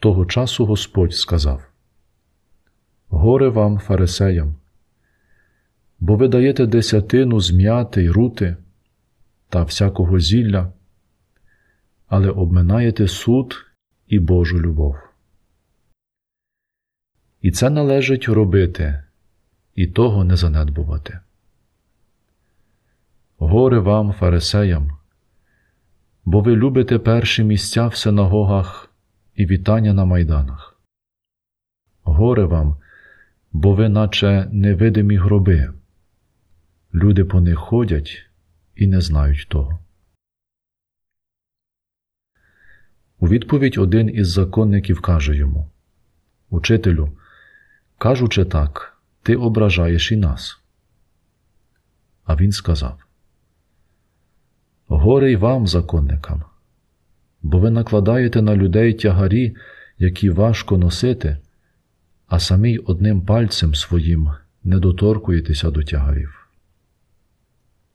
Того часу Господь сказав: «Горе вам, фарисеям, бо ви даєте десятину з м'яти й рути та всякого зілля, але обминаєте суд і Божу любов. І це належить робити, і того не занедбувати. Горе вам, фарисеям, бо ви любите перші місця в синагогах і вітання на майданах. Горе вам, бо ви наче невидимі гроби. Люди по них ходять і не знають того». У відповідь один із законників каже йому: «Учителю, кажучи так, ти ображаєш і нас». А він сказав: «Горе й вам, законникам, бо ви накладаєте на людей тягарі, які важко носити, а самі одним пальцем своїм не доторкуєтеся до тягарів.